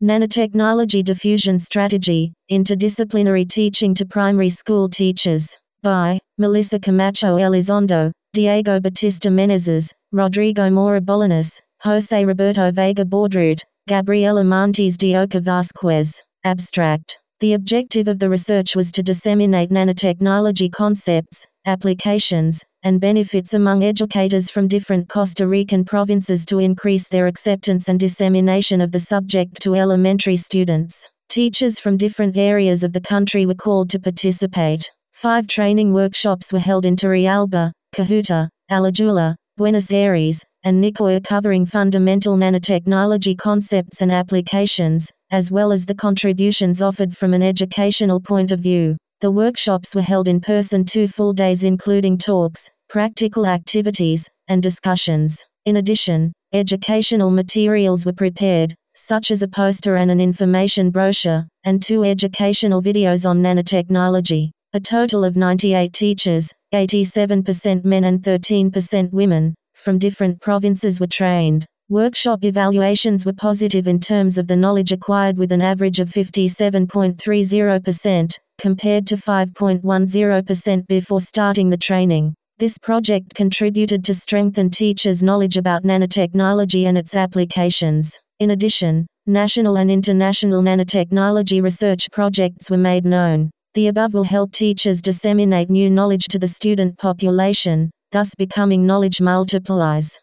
Nanotechnology Diffusion Strategy, Interdisciplinary Teaching to Primary School Teachers. By Melissa Camacho Elizondo, Diego Batista Menezes, Rodrigo Mora Bolaños, Jose Roberto Vega Bordrut, Gabriela Montes de Oca Vasquez. Abstract. The objective of the research was to disseminate nanotechnology concepts, applications, and benefits among educators from different Costa Rican provinces to increase their acceptance and dissemination of the subject to elementary students. Teachers from different areas of the country were called to participate. 5 training workshops were held in Turrialba, Cahuta, Alajuela, Buenos Aires, and Nicoya covering fundamental nanotechnology concepts and applications, as well as the contributions offered from an educational point of view. The workshops were held in person 2 full days including talks, practical activities, and discussions. In addition, educational materials were prepared, such as a poster and an information brochure, and 2 educational videos on nanotechnology. A total of 98 teachers, 87% men and 13% women, from different provinces were trained. Workshop evaluations were positive in terms of the knowledge acquired with an average of 57.30%, compared to 5.10% before starting the training. This project contributed to strengthen teachers' knowledge about nanotechnology and its applications. In addition, national and international nanotechnology research projects were made known. The above will help teachers disseminate new knowledge to the student population, thus becoming knowledge multipliers.